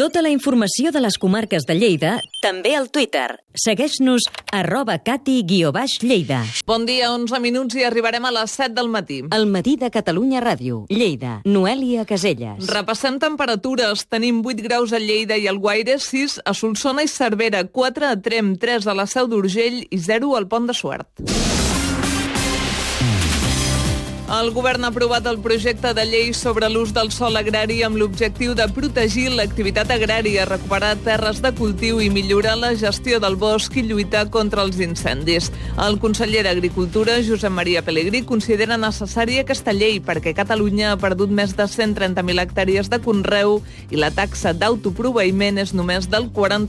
Tota la informació de les comarques de Lleida, també al Twitter. Segueix-nos @cati_Lleida. Bon dia, 11 minuts i arribarem a les 7 del matí. El matí de Catalunya Ràdio. Lleida. Noèlia Caselles. Repassem temperatures. Tenim 8 graus a Lleida i al Guaire, 6 a Solsona i Cervera, 4 a Tremp, 3 a la Seu d'Urgell i 0 al Pont de Suert. El govern ha aprovat el projecte de llei sobre l'ús del sòl agrari amb l'objectiu de protegir l'activitat agrària, recuperar terres de cultiu i millorar la gestió del bosc i lluitar contra els incendis. El conseller d'Agricultura, Josep Maria Pelegrí, considera necessària aquesta llei perquè Catalunya ha perdut més de 130.000 hectàrees de conreu i la taxa d'autoproveïment és només del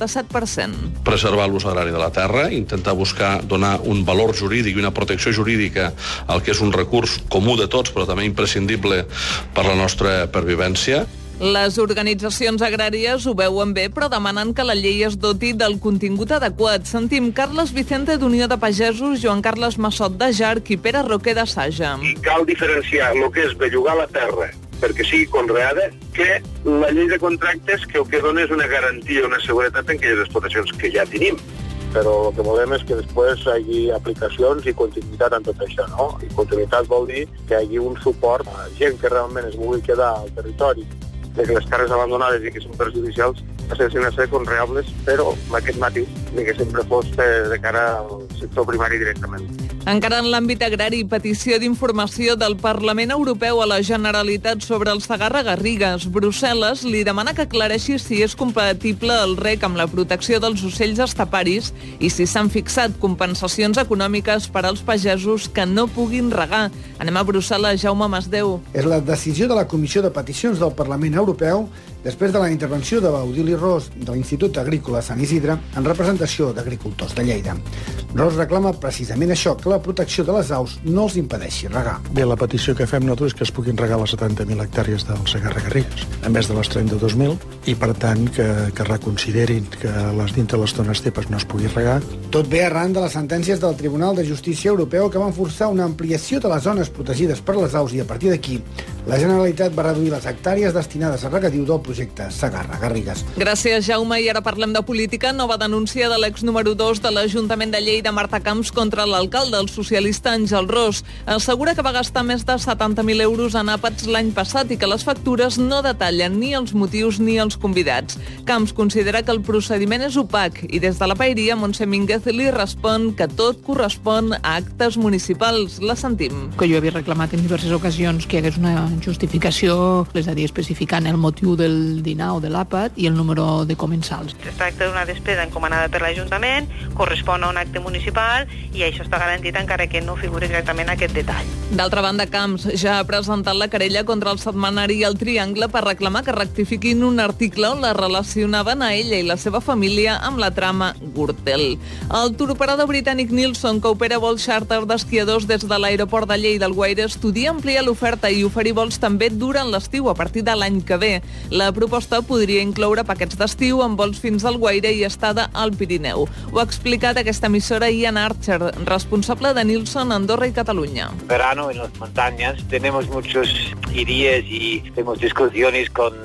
47%. Preservar l'ús agrari de la terra, intentar donar un valor jurídic i una protecció jurídica al que és un recurs comú de tots, però també imprescindible per la nostra pervivència. Les organitzacions agràries ho veuen bé, però demanen que la llei es doti del contingut adequat. Sentim Carles Vicente d'Unió de Pagesos, Joan Carles Massot de Jarc i Pere Roquer de Saja. I cal diferenciar el que és bellugar la terra perquè sigui conreada, que la llei de contractes que el que dona és una garantia, una seguretat en aquelles explotacions que ja tenim. Però el que volem és que després hi hagi aplicacions i continuïtat en tot això, no? I continuïtat vol dir que hi hagi un suport a gent que realment es vulgui quedar al territori, de que les terres abandonades i que són perjudicials passin a ser conreables, però amb aquest matís que sempre fos de cara al sector primari directament. Encara en l'àmbit agrari, petició d'informació del Parlament Europeu a la Generalitat sobre el Segarra-Garrigues. Brussel·les li demana que aclareixi si és compatible el rec amb la protecció dels ocells estaparis i si s'han fixat compensacions econòmiques per als pagesos que no puguin regar. Anem a Brussel·les, Jaume Masdeu. És la decisió de la Comissió de Peticions del Parlament Europeu després de la intervenció de Baudili Ros de l'Institut Agrícola Sant Isidre en representació d'agricultors de Lleida. Ros reclama precisament això, que la protecció de les aus no els impedeixi regar. Bé, la petició que fem nosaltres és que es puguin regar les 70.000 hectàrees del Segarra-Garrigues, en vez de les 32.000, i per tant que reconsiderin que dintre les zones tepes no es pugui regar. Tot ve arran de les sentències del Tribunal de Justícia Europeu que van forçar una ampliació de les zones protegides per les aus i a partir d'aquí la Generalitat va reduir les hectàrees destinades a regadiu del projecte Segarra-Garrigues. Gràcies, Jaume. I ara parlem de política. Nova denúncia de l'ex número 2 de l'Ajuntament de Lleida, Marta Camps, contra l'alcalde, el socialista Àngel Ros. Assegura que va gastar més de 70.000 euros en àpats l'any passat i que les factures no detallen ni els motius ni els convidats. Camps considera que el procediment és opac i des de la Paeria, Montse Mínguez li respon que tot correspon a actes municipals. La sentim. Que jo havia reclamat en diverses ocasions que hi hagués una justificació, és a dir, especificant el motiu del dinar o de l'àpat i el número de comensals. Es tracta d'una despesa encomanada per l'Ajuntament, correspon a un acte municipal i això està garantit encara que no figuri exactament aquest detall. D'altra banda, Camps ja ha presentat la querella contra el setmanari El Triangle per reclamar que rectifiquin un article on la relacionaven a ella i la seva família amb la trama Gürtel. El turoperador britànic Nilsson, que opera vols xàrter d'esquiadors des de l'aeroport de Lleida al Guaire, estudia ampliar l'oferta i oferir vols també durant l'estiu a partir de l'any que ve. La proposta podria incloure paquets d'estiu amb vols fins al Guaire i estada al Pirineu. Ho ha explicat aquesta emissora Ian Archer, responsable de Nilsson Andorra y Cataluña. Verano en las montañas tenemos muchas ideas y tenemos discusiones con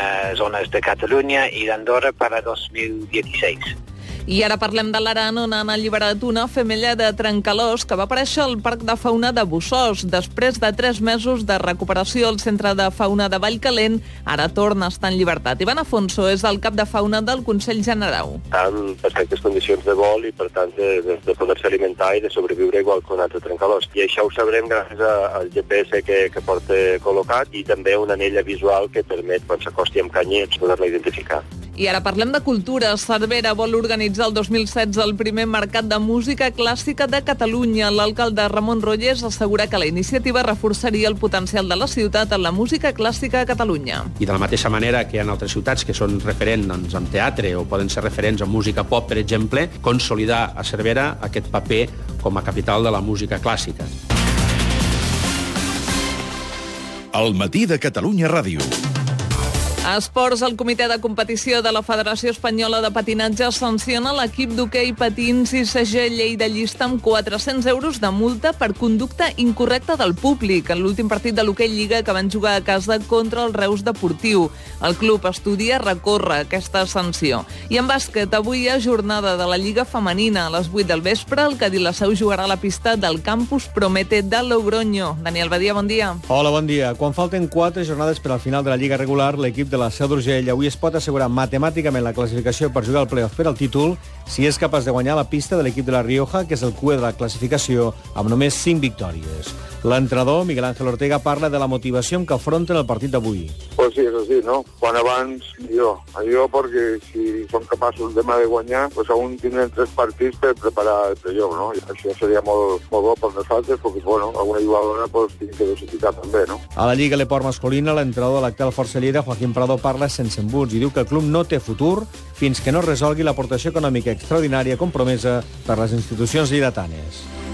zonas de Cataluña y de Andorra para 2016. I ara parlem de l'Aran, on han alliberat una femella de trencalòs que va aparèixer al Parc de Fauna de Bossòs. Després de 3 mesos de recuperació al Centre de Fauna de Vallcalent, ara torna a estar en llibertat. Ivan Afonso és el cap de fauna del Consell Generau. En perfectes condicions de vol i, per tant, de poder-se alimentar i de sobreviure igual que un altre trencalòs. I això ho sabrem gràcies al GPS que porta col·locat i també una anella visual que permet, quan s'acosti amb canyets, poder-la identificar. I ara parlem de cultura. Cervera vol organitzar el 2016 el primer mercat de música clàssica de Catalunya. L'alcalde Ramon Rollés assegura que la iniciativa reforçaria el potencial de la ciutat en la música clàssica a Catalunya. I de la mateixa manera que hi ha altres ciutats que són referents en teatre o poden ser referents en música pop, per exemple, consolidar a Cervera aquest paper com a capital de la música clàssica. El matí de Catalunya Ràdio. A esports, el comitè de competició de la Federació Espanyola de Patinatge sanciona l'equip d'hoquei patins i ICG Lleida llista amb 400 euros de multa per conducta incorrecta del públic en l'últim partit de l'hoquei Lliga que van jugar a casa contra el Reus Deportiu. El club estudia recórrer aquesta sanció. I en bàsquet, avui hi ha jornada de la Lliga Femenina. A les 8 del vespre, el Cadillasseu jugarà a la pista del Campus Promete de Logroño. Daniel Badia, bon dia. Hola, bon dia. Quan falten 4 jornades per al final de la Lliga regular, l'equip de la Seu d'Urgell avui es pot assegurar matemàticament la classificació per jugar al playoff per al títol si és capaç de guanyar la pista de l'equip de la Rioja, que és el cuer de la classificació, amb només 5 victòries. L'entrenador, Miguel Ángel Ortega, parla de la motivació amb què afronten el partit d'avui. Pues sí, eso sí, ¿no? Quan abans, millor perquè si som capaços demà de guanyar, pues aún tindrem 3 partits per preparar el playoff, no? I això seria molt bo per nosaltres, perquè, bueno, alguna jugadora pues tinc que dosificar també, no? A la Lliga Leport masculina, l'entrenador de l'actual Força Lleida, Joaquín Prado, parla sense embuts i diu que el club no té futur fins que no resolgui l'aportació econòmica extraordinària compromesa per les institucions lleidatanes.